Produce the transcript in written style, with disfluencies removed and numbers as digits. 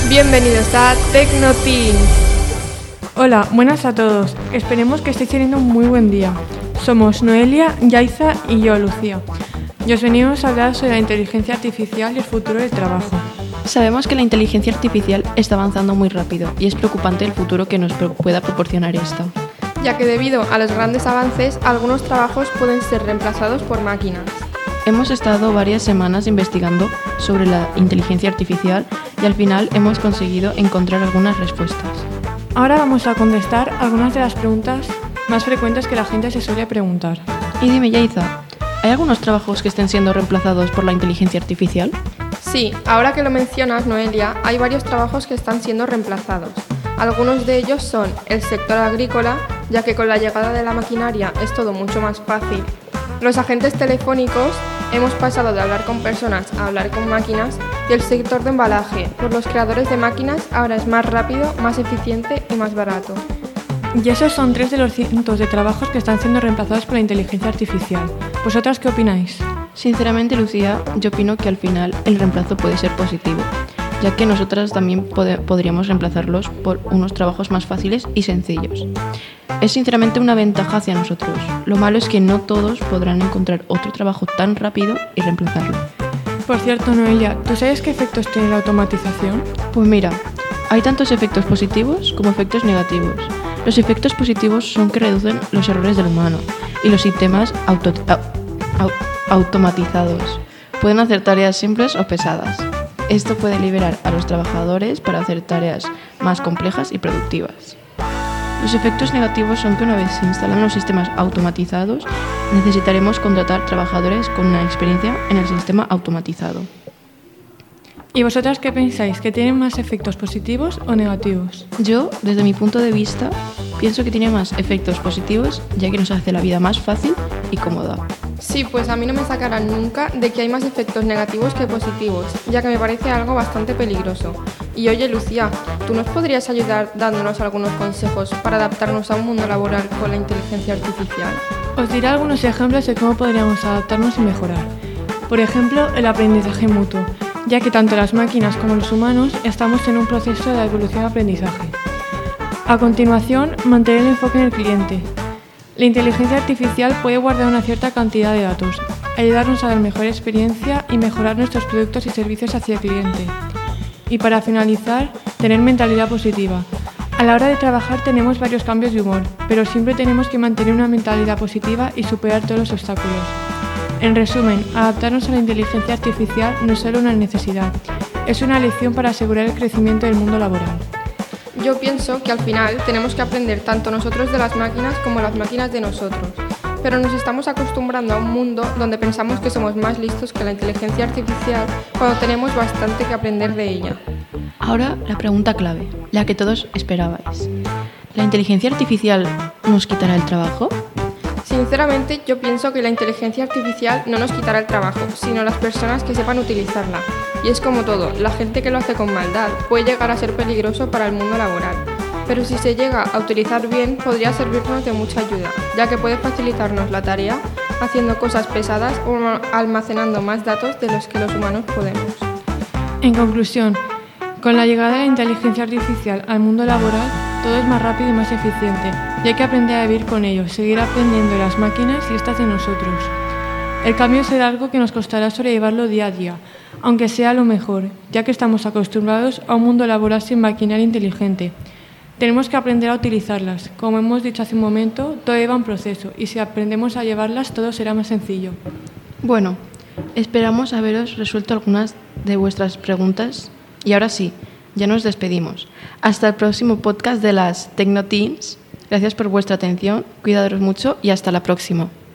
Bienvenidos a Tecnoteens. Hola, buenas a todos. Esperemos que estéis teniendo un muy buen día. Somos Noelia, Yaiza y yo, Lucía. Y os venimos a hablar sobre la inteligencia artificial y el futuro del trabajo. Sabemos que la inteligencia artificial está avanzando muy rápido y es preocupante el futuro que nos pueda proporcionar esta. Ya que debido a los grandes avances, algunos trabajos pueden ser reemplazados por máquinas. Hemos estado varias semanas investigando sobre la inteligencia artificial y al final hemos conseguido encontrar algunas respuestas. Ahora vamos a contestar algunas de las preguntas más frecuentes que la gente se suele preguntar. Y dime, Yaiza, ¿hay algunos trabajos que estén siendo reemplazados por la inteligencia artificial? Sí, ahora que lo mencionas, Noelia, hay varios trabajos que están siendo reemplazados. Algunos de ellos son el sector agrícola, ya que con la llegada de la maquinaria es todo mucho más fácil. Los agentes telefónicos, hemos pasado de hablar con personas a hablar con máquinas, y el sector de embalaje, por los creadores de máquinas ahora es más rápido, más eficiente y más barato. Y esos son 3 de los cientos de trabajos que están siendo reemplazados por la inteligencia artificial. ¿Vosotras qué opináis? Sinceramente, Lucía, yo opino que al final el reemplazo puede ser positivo, ya que nosotras también podríamos reemplazarlos por unos trabajos más fáciles y sencillos. Es sinceramente una ventaja hacia nosotros. Lo malo es que no todos podrán encontrar otro trabajo tan rápido y reemplazarlo. Por cierto, Noelia, ¿tú sabes qué efectos tiene la automatización? Pues mira, hay tantos efectos positivos como efectos negativos. Los efectos positivos son que reducen los errores del humano y los sistemas automatizados pueden hacer tareas simples o pesadas. Esto puede liberar a los trabajadores para hacer tareas más complejas y productivas. Los efectos negativos son que una vez se instalan los sistemas automatizados, necesitaremos contratar trabajadores con una experiencia en el sistema automatizado. ¿Y vosotras qué pensáis? ¿Que tienen más efectos positivos o negativos? Yo, desde mi punto de vista, pienso que tiene más efectos positivos, ya que nos hace la vida más fácil y cómoda. Sí, pues a mí no me sacarán nunca de que hay más efectos negativos que positivos, ya que me parece algo bastante peligroso. Y oye, Lucía, ¿tú nos podrías ayudar dándonos algunos consejos para adaptarnos a un mundo laboral con la inteligencia artificial? Os diré algunos ejemplos de cómo podríamos adaptarnos y mejorar. Por ejemplo, el aprendizaje mutuo, ya que tanto las máquinas como los humanos estamos en un proceso de evolución-aprendizaje. A continuación, mantener el enfoque en el cliente. La inteligencia artificial puede guardar una cierta cantidad de datos, ayudarnos a dar mejor experiencia y mejorar nuestros productos y servicios hacia el cliente. Y para finalizar, tener mentalidad positiva. A la hora de trabajar tenemos varios cambios de humor, pero siempre tenemos que mantener una mentalidad positiva y superar todos los obstáculos. En resumen, adaptarnos a la inteligencia artificial no es solo una necesidad, es una lección para asegurar el crecimiento del mundo laboral. Yo pienso que al final tenemos que aprender tanto nosotros de las máquinas como las máquinas de nosotros, pero nos estamos acostumbrando a un mundo donde pensamos que somos más listos que la inteligencia artificial cuando tenemos bastante que aprender de ella. Ahora la pregunta clave, la que todos esperabais. ¿La inteligencia artificial nos quitará el trabajo? Sinceramente, yo pienso que la inteligencia artificial no nos quitará el trabajo, sino las personas que sepan utilizarla. Y es como todo, la gente que lo hace con maldad puede llegar a ser peligroso para el mundo laboral. Pero si se llega a utilizar bien, podría servirnos de mucha ayuda, ya que puede facilitarnos la tarea haciendo cosas pesadas o almacenando más datos de los que los humanos podemos. En conclusión, con la llegada de la inteligencia artificial al mundo laboral, todo es más rápido y más eficiente, y hay que aprender a vivir con ello, seguir aprendiendo de las máquinas y estas de nosotros. El cambio será algo que nos costará sobrellevarlo día a día, aunque sea lo mejor, ya que estamos acostumbrados a un mundo laboral sin maquinaria inteligente. Tenemos que aprender a utilizarlas. Como hemos dicho hace un momento, todo lleva un proceso, y si aprendemos a llevarlas, todo será más sencillo. Bueno, esperamos haberos resuelto algunas de vuestras preguntas, y ahora sí, ya nos despedimos. Hasta el próximo podcast de las Tecnoteens. Gracias por vuestra atención, cuidaros mucho y hasta la próxima.